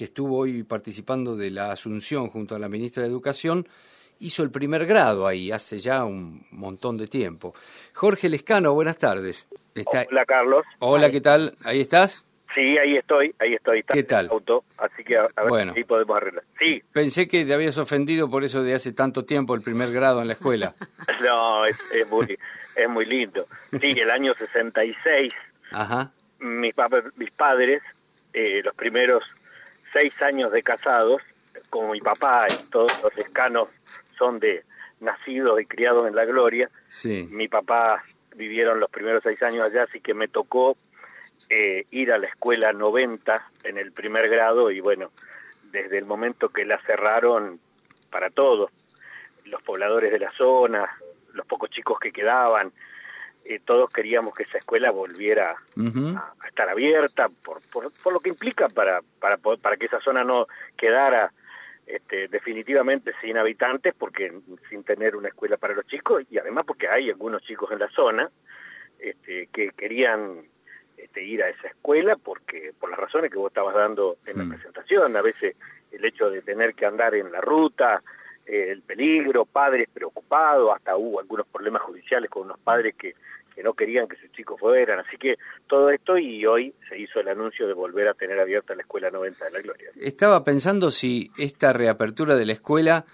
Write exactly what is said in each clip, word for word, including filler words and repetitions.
que estuvo hoy participando de la Asunción junto a la ministra de Educación, hizo el primer grado ahí, hace ya un montón de tiempo. Jorge Lescano, buenas tardes. Está... Hola, Carlos. Hola, ¿qué tal? ¿Ahí estás? Sí, ahí estoy, ahí estoy. Está ¿Qué tal? En el auto, así que a, a ver bueno, si podemos arreglar. Sí. Pensé que te habías ofendido por eso de hace tanto tiempo el primer grado en la escuela. No, es, es, muy, es muy lindo. Sí, el año sesenta y seis, Ajá. Mis, papá, mis padres, eh, los primeros seis años de casados, como mi papá y todos los Lescanos son de nacidos y criados en la gloria, sí. Mi papá vivieron los primeros seis años allá, así que me tocó eh, ir a la escuela noventa en el primer grado y bueno, desde el momento que la cerraron para todos, los pobladores de la zona, los pocos chicos que quedaban, eh, todos queríamos que esa escuela volviera uh-huh. a, a estar abierta, por, por, por lo que implica para, para, para que esa zona no quedara este, definitivamente sin habitantes, porque sin tener una escuela para los chicos, y además porque hay algunos chicos en la zona este, que querían este, ir a esa escuela porque por las razones que vos estabas dando en la uh-huh. presentación, a veces el hecho de tener que andar en la ruta, eh, el peligro, padres preocupados, hasta hubo algunos problemas judiciales con unos padres que, que no querían que sus chicos fueran, así que todo esto, y hoy se hizo el anuncio de volver a tener abierta la Escuela noventa de la Gloria. Estaba pensando si esta reapertura de la escuela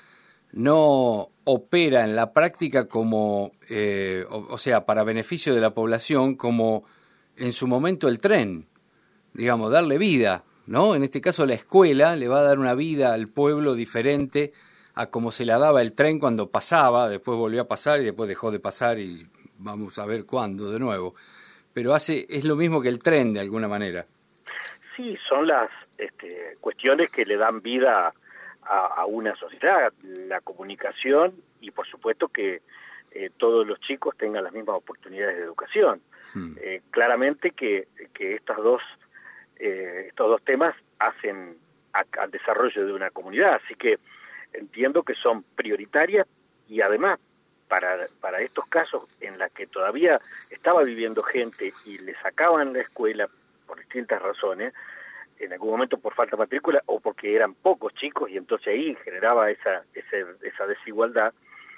no opera en la práctica como, eh, o, o sea, para beneficio de la población, como en su momento el tren, digamos, darle vida, ¿no? En este caso la escuela le va a dar una vida al pueblo diferente a como se la daba el tren cuando pasaba, después volvió a pasar y después dejó de pasar y vamos a ver cuándo de nuevo. Pero hace es lo mismo que el tren de alguna manera. Sí, son las este, cuestiones que le dan vida a, a una sociedad, la comunicación y por supuesto que eh, todos los chicos tengan las mismas oportunidades de educación. Hmm. Eh, claramente que, que estas dos, eh, estos dos temas hacen a, al desarrollo de una comunidad, así que entiendo que son prioritarias y además para, para estos casos en los que todavía estaba viviendo gente y le sacaban la escuela por distintas razones, en algún momento por falta de matrícula o porque eran pocos chicos y entonces ahí generaba esa, ese, esa desigualdad,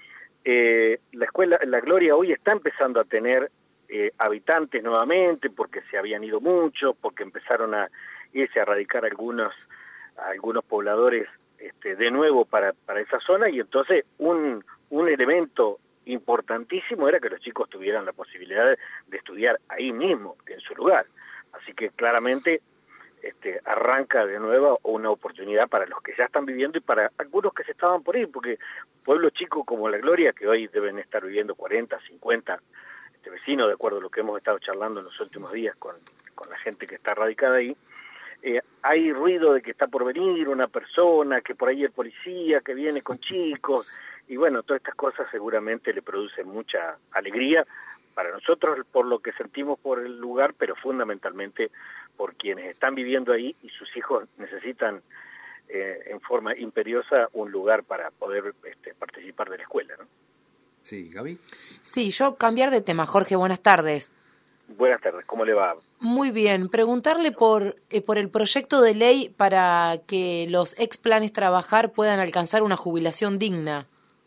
eh, la escuela, la Gloria hoy está empezando a tener eh, habitantes nuevamente porque se habían ido muchos, porque empezaron a irse a radicar algunos, algunos pobladores este, de nuevo para, para esa zona y entonces un, un elemento importantísimo era que los chicos tuvieran la posibilidad de, de estudiar ahí mismo, en su lugar. Así que claramente este, arranca de nuevo una oportunidad para los que ya están viviendo y para algunos que se estaban por ir, porque pueblos chicos como La Gloria, que hoy deben estar viviendo cuarenta, cincuenta este, vecinos, de acuerdo a lo que hemos estado charlando en los últimos días con, con la gente que está radicada ahí, eh, hay ruido de que está por venir una persona, que por ahí el policía que viene con chicos, y bueno, todas estas cosas seguramente le producen mucha alegría para nosotros por lo que sentimos por el lugar, pero fundamentalmente por quienes están viviendo ahí y sus hijos necesitan eh, en forma imperiosa un lugar para poder este, participar de la escuela, ¿no? Sí, Gaby. Sí, yo cambiar de tema, Jorge, buenas tardes. Buenas tardes, ¿cómo le va? Muy bien, preguntarle por, eh, por el proyecto de ley para que los ex planes trabajar puedan alcanzar una jubilación digna.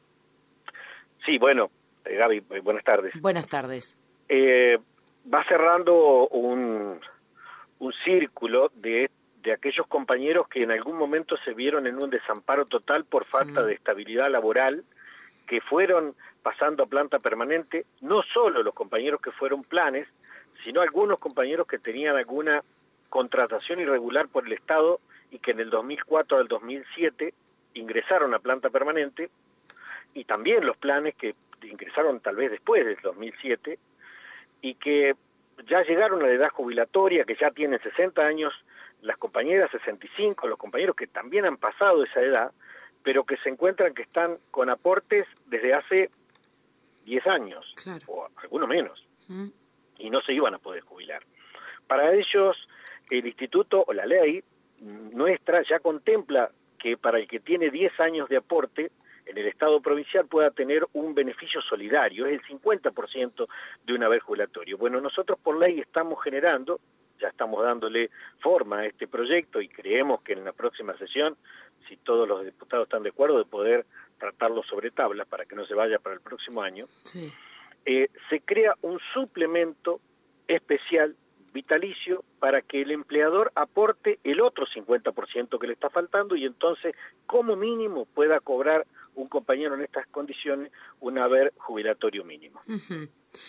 Sí, bueno, eh, Gaby, buenas tardes. Buenas tardes. Eh, va cerrando un, un círculo de, de aquellos compañeros que en algún momento se vieron en un desamparo total por falta mm. de estabilidad laboral, que fueron pasando a planta permanente, no solo los compañeros que fueron planes, sino algunos compañeros que tenían alguna contratación irregular por el Estado y que en el dos mil cuatro al dos mil siete ingresaron a planta permanente, y también los planes que ingresaron tal vez después del dos mil siete y que ya llegaron a la edad jubilatoria, que ya tienen sesenta años, las compañeras sesenta y cinco, los compañeros que también han pasado esa edad, pero que se encuentran que están con aportes desde hace diez años, claro, o alguno menos, mm. y no se iban a poder jubilar. Para ellos, el instituto o la ley nuestra ya contempla que para el que tiene diez años de aporte en el Estado provincial pueda tener un beneficio solidario, es el cincuenta por ciento de un haber jubilatorio. Bueno, nosotros por ley estamos generando ya estamos dándole forma a este proyecto y creemos que en la próxima sesión, si todos los diputados están de acuerdo, de poder tratarlo sobre tabla para que no se vaya para el próximo año, sí. eh, se crea un suplemento especial vitalicio para que el empleador aporte el otro cincuenta por ciento que le está faltando y entonces como mínimo pueda cobrar un compañero en estas condiciones un haber jubilatorio mínimo. Uh-huh.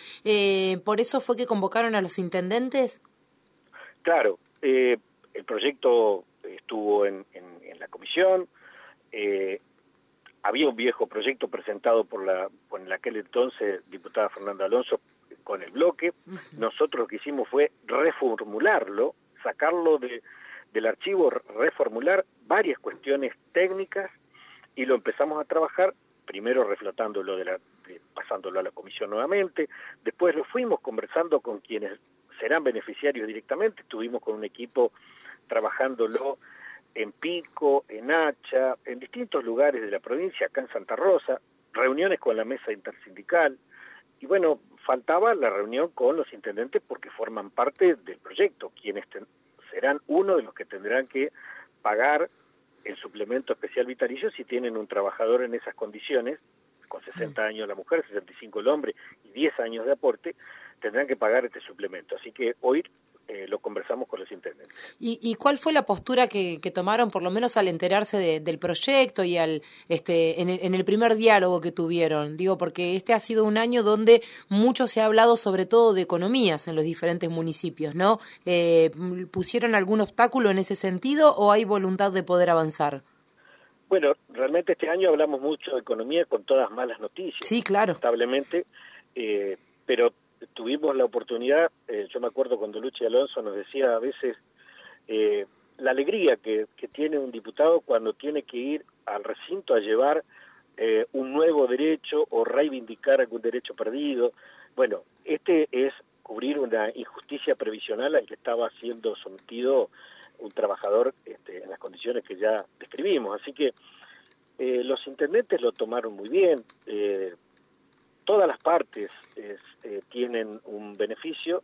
eh, ¿Por eso fue que convocaron a los intendentes? Claro, eh, el proyecto estuvo en, en, en la comisión, eh, había un viejo proyecto presentado por la por en aquel entonces diputada Fernanda Alonso con el bloque. Uh-huh. Nosotros lo que hicimos fue reformularlo, sacarlo de, del archivo, reformular varias cuestiones técnicas y lo empezamos a trabajar, primero reflotándolo, de la, de, pasándolo a la comisión nuevamente, después lo fuimos conversando con quienes serán beneficiarios directamente, estuvimos con un equipo trabajándolo en Pico, en Hacha, en distintos lugares de la provincia, acá en Santa Rosa, reuniones con la mesa intersindical, y bueno, faltaba la reunión con los intendentes porque forman parte del proyecto, quienes ten, serán uno de los que tendrán que pagar el suplemento especial vitalicio si tienen un trabajador en esas condiciones, con sesenta años la mujer, sesenta y cinco el hombre y diez años de aporte, tendrán que pagar este suplemento. Así que hoy eh, lo conversamos con los intendentes. ¿Y, y cuál fue la postura que, que tomaron, por lo menos al enterarse de, del proyecto y al este en el, en el primer diálogo que tuvieron? Digo, porque este ha sido un año donde mucho se ha hablado sobre todo de economías en los diferentes municipios, ¿no? Eh, ¿Pusieron algún obstáculo en ese sentido o hay voluntad de poder avanzar? Bueno, realmente este año hablamos mucho de economía con todas malas noticias. Sí, claro. Lamentablemente, eh, pero tuvimos la oportunidad, eh, yo me acuerdo cuando Luchi Alonso nos decía a veces eh, la alegría que, que tiene un diputado cuando tiene que ir al recinto a llevar eh, un nuevo derecho o reivindicar algún derecho perdido. Bueno, este es cubrir una injusticia previsional al que estaba siendo sometido un trabajador este, en las condiciones que ya describimos. Así que eh, los intendentes lo tomaron muy bien. Eh, todas las partes es, eh, tienen un beneficio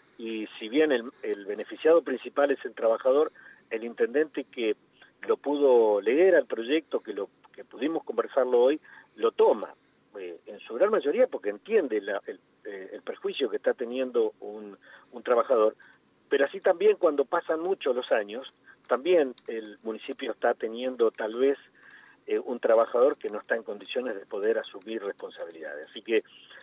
y si bien el, el beneficiado principal es el trabajador, el intendente que lo pudo leer al proyecto, que lo que pudimos conversarlo hoy, lo toma eh, en su gran mayoría porque entiende la, el, eh, el perjuicio que está teniendo un, un trabajador. Pero así también cuando pasan mucho los años, también el municipio está teniendo tal vez eh, un trabajador que no está en condiciones de poder asumir responsabilidades. Así que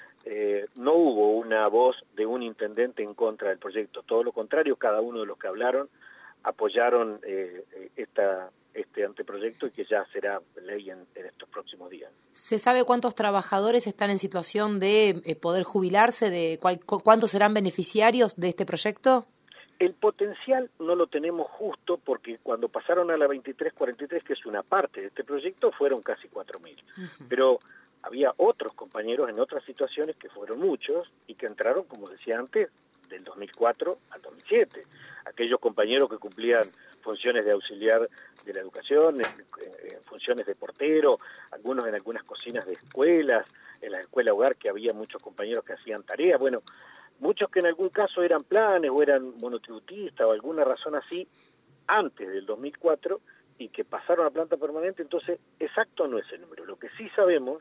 eh, no hubo una voz de un intendente en contra del proyecto, todo lo contrario, cada uno de los que hablaron apoyaron eh, esta, este anteproyecto y que ya será ley en, en estos próximos días. ¿Se sabe cuántos trabajadores están en situación de eh, poder jubilarse? De cuál, ¿Cuántos serán beneficiarios de este proyecto? El potencial no lo tenemos justo porque cuando pasaron a la veintitrés cuarenta y tres, que es una parte de este proyecto, fueron casi cuatro mil. Uh-huh. Pero había otros compañeros en otras situaciones que fueron muchos y que entraron, como decía antes, del dos mil cuatro al dos mil siete. Aquellos compañeros que cumplían funciones de auxiliar de la educación, en, en funciones de portero, algunos en algunas cocinas de escuelas, en la escuela hogar que había muchos compañeros que hacían tareas. Bueno, muchos que en algún caso eran planes o eran monotributistas o alguna razón así antes del dos mil cuatro y que pasaron a planta permanente, entonces exacto no es el número. Lo que sí sabemos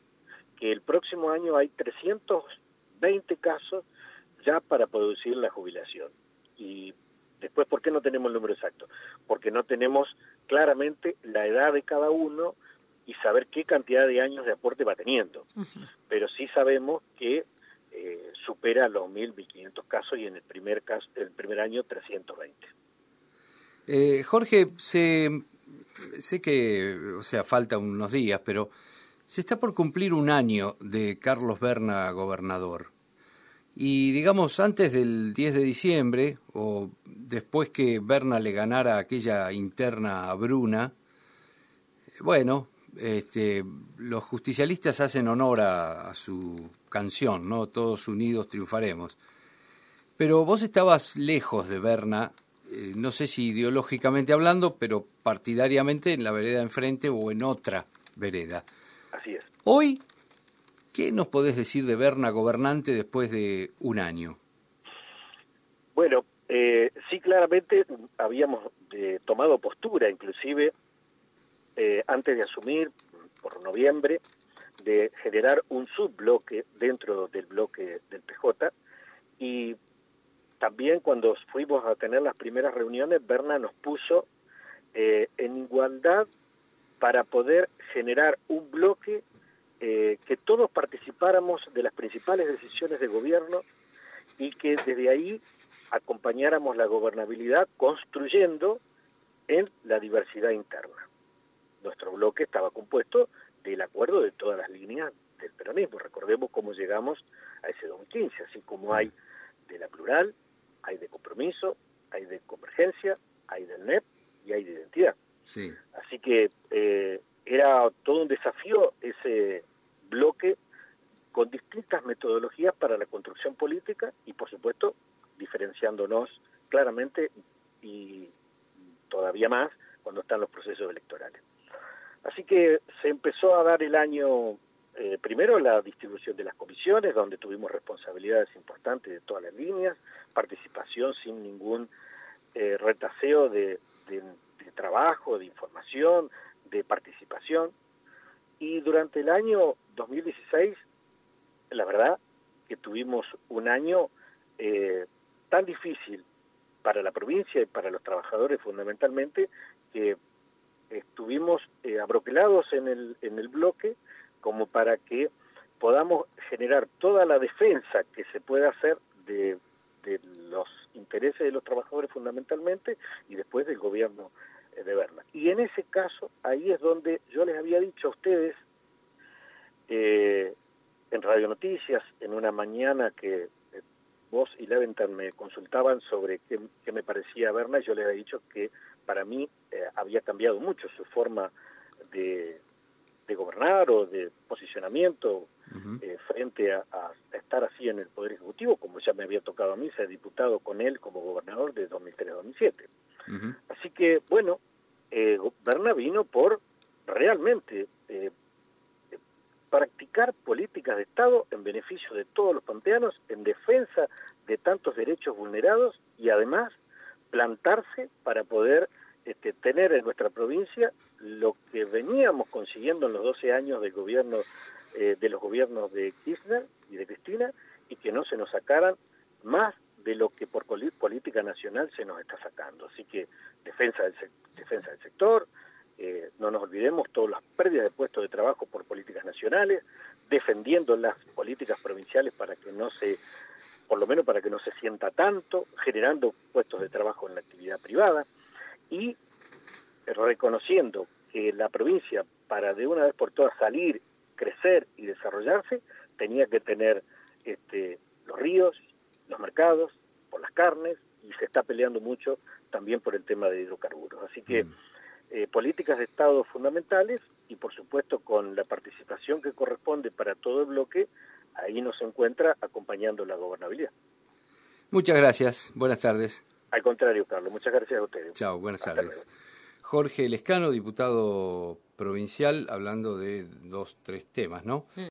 que el próximo año hay trescientos veinte casos ya para producir la jubilación. Y después, ¿por qué no tenemos el número exacto? Porque no tenemos claramente la edad de cada uno y saber qué cantidad de años de aporte va teniendo. Uh-huh. Pero sí sabemos que Eh, supera los mil, mil quinientos casos y en el primer caso, el primer año trescientos veinte. Eh, Jorge, sé, sé que, o sea, falta unos días, pero se está por cumplir un año de Carlos Berna gobernador. Y digamos, antes del diez de diciembre, o después que Berna le ganara aquella interna a Bruna, bueno, este, los justicialistas hacen honor a, a su canción, ¿no? Todos unidos triunfaremos. Pero vos estabas lejos de Berna, eh, no sé si ideológicamente hablando, pero partidariamente en la vereda enfrente o en otra vereda. Así es. Hoy, ¿qué nos podés decir de Berna gobernante después de un año? Bueno, Eh, sí, claramente habíamos eh, tomado postura, inclusive eh, antes de asumir, por noviembre, de generar un subbloque dentro del bloque del P J, y también cuando fuimos a tener las primeras reuniones, Berna nos puso eh, en igualdad para poder generar un bloque eh, que todos participáramos de las principales decisiones de gobierno y que desde ahí acompañáramos la gobernabilidad construyendo en la diversidad interna. Nuestro bloque estaba compuesto del acuerdo de todas las líneas del peronismo. Recordemos cómo llegamos a ese dos mil quince, así como hay de la Plural, hay de Compromiso, hay de Convergencia, hay del N E P y hay de Identidad. Sí. Así que eh, era todo un desafío ese bloque con distintas metodologías para la construcción política y, por supuesto, diferenciándonos claramente y todavía más cuando están los procesos electorales. Así que se empezó a dar el año, eh, primero la distribución de las comisiones, donde tuvimos responsabilidades importantes de todas las líneas, participación sin ningún eh, retaseo de, de, de trabajo, de información, de participación. Y durante el año dos mil dieciséis, la verdad que tuvimos un año eh, tan difícil para la provincia y para los trabajadores fundamentalmente, que estuvimos eh, abroquelados en el, en el bloque como para que podamos generar toda la defensa que se pueda hacer de, de los intereses de los trabajadores fundamentalmente y después del gobierno eh, de Berna. Y en ese caso, ahí es donde yo les había dicho a ustedes eh, en Radio Noticias, en una mañana que eh, vos y Leventhal me consultaban sobre qué, qué me parecía Berna, y yo les había dicho que para mí eh, había cambiado mucho su forma de, de gobernar o de posicionamiento uh-huh. eh, frente a, a estar así en el Poder Ejecutivo, como ya me había tocado a mí ser diputado con él como gobernador de dos mil tres a dos mil siete. Uh-huh. Así que, bueno, eh, Berna vino por realmente eh, practicar políticas de Estado en beneficio de todos los pampeanos, en defensa de tantos derechos vulnerados y además plantarse para poder este, tener en nuestra provincia lo que veníamos consiguiendo en los doce años del gobierno, eh, de los gobiernos de Kirchner y de Cristina, y que no se nos sacaran más de lo que por política nacional se nos está sacando. Así que defensa del, defensa del sector, eh, no nos olvidemos todas las pérdidas de puestos de trabajo por políticas nacionales, defendiendo las políticas provinciales para que no se, por lo menos para que no se sienta tanto, generando puestos de trabajo en la actividad privada y reconociendo que la provincia, para de una vez por todas salir, crecer y desarrollarse, tenía que tener este, los ríos, los mercados, por las carnes, y se está peleando mucho también por el tema de hidrocarburos. Así que mm. eh, políticas de Estado fundamentales y, por supuesto, con la participación que corresponde para todo el bloque, ahí nos encuentra acompañando la gobernabilidad. Muchas gracias. Buenas tardes. Al contrario, Carlos. Muchas gracias a ustedes. Chao, buenas Hasta tardes. luego. Jorge Lescano, diputado provincial, hablando de dos, tres temas, ¿no?